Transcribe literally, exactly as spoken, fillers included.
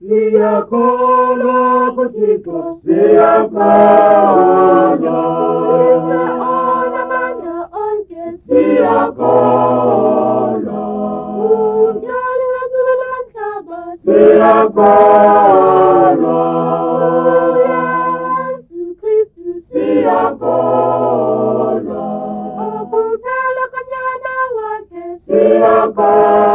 Siakolo putiko, siakolo. Ona mana onke, siakolo. Ujali rasulan kabat, siakolo. Yesu Kristu, siakolo. Oputala kanyana wake, siakolo.